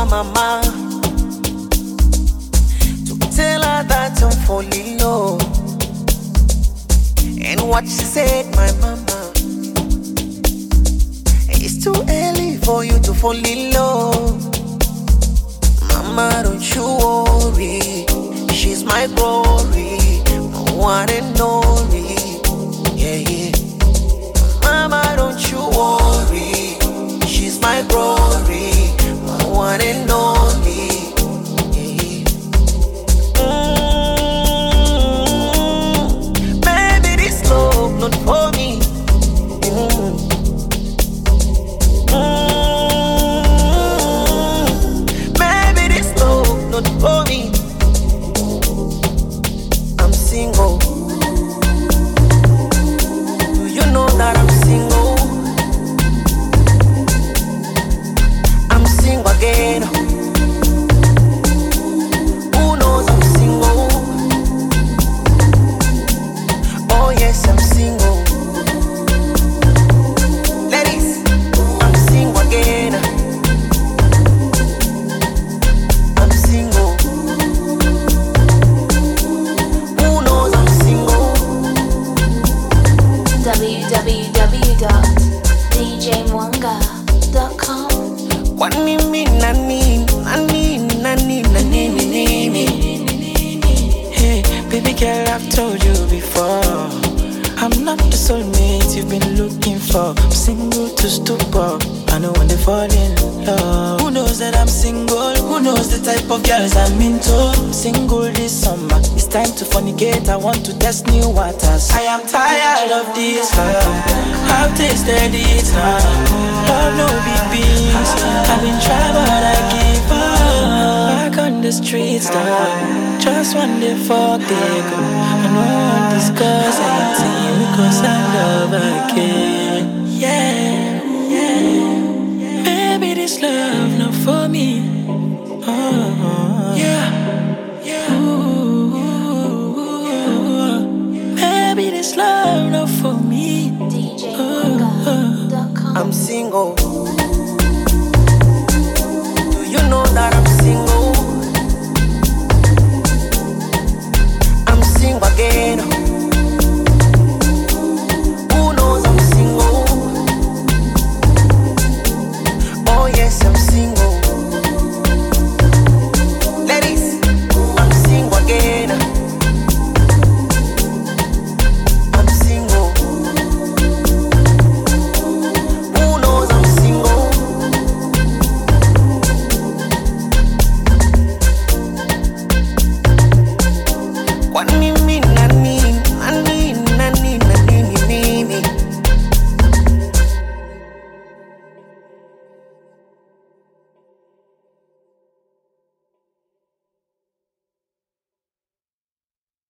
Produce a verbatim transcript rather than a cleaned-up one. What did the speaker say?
my mama to tell her that I'm falling low. And what she said, my mama, it's too early for you to fall in love. Mama, don't you worry, she's my glory, my one and only. Yeah, yeah. Mama, don't you worry, she's my glory, my one and only. Yeah, yeah. Mm, baby, this love not for me. Mm. Mm, baby, this love not for me. I'm single. Do you know that I'm single? I'm single again. Who knows I'm single? Oh yes, I'm single. Ladies, I'm single again. I'm single. Who knows I'm single? w w w dot d j mwanga dot com. What me mean, nani, nani, nani, nani, nani. Hey, baby girl, I've told you before, I'm not the soulmate you've been looking for. I'm single to stupor, I know when they fall in love. Who knows that I'm single? Who knows the type of girls I'm into? Single this summer, it's time to fornicate. I want to test new waters. I am tired of this love, I've tasted it now. Love no big beans, I've been trying but I give up. Back on the streets now, just one day fuck they go. I know I won't discuss anything because I love again. Yeah, yeah. Maybe this love not for me. Oh.